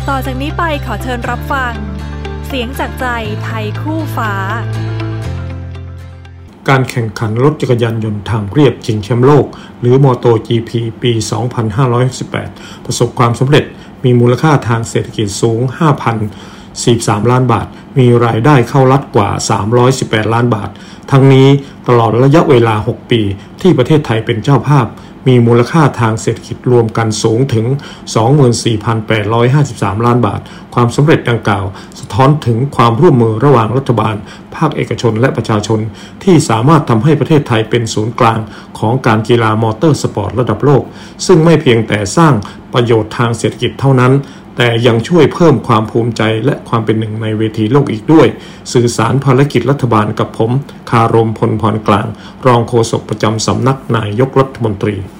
ต่อจากนี้ไปขอเชิญรับฟังเสียงจากใจไทยคู่ฟ้าการแข่งขันรถจักรยานยนต์ทางเรียบชิงแชมป์โลกหรือ MotoGP ปี 2518 ประสบความสำเร็จมีมูลค่าทางเศรษฐกิจสูง 5,043 ล้านบาทมีรายได้เข้ารัฐกว่า 318 ล้านบาททั้งนี้ตลอดระยะเวลา 6 ปีที่ประเทศไทยเป็นเจ้าภาพมีมูลค่าทางเศรษฐกิจรวมกันสูงถึง 24,853 ล้านบาทความสำเร็จดังกล่าวสะท้อนถึงความร่วมมือระหว่างรัฐบาลภาคเอกชนและประชาชนที่สามารถทำให้ประเทศไทยเป็นศูนย์กลางของการกีฬามอเตอร์สปอร์ตระดับโลกซึ่งไม่เพียงแต่สร้างประโยชน์ทางเศรษฐกิจเท่านั้นแต่ยังช่วยเพิ่มความภูมิใจและความเป็นหนึ่งในเวทีโลกอีกด้วยสื่อสารภารกิจรัฐบาลกับผมคารมพลพรกลางรองโฆษกประจำสำนักนายกรัฐมนตรี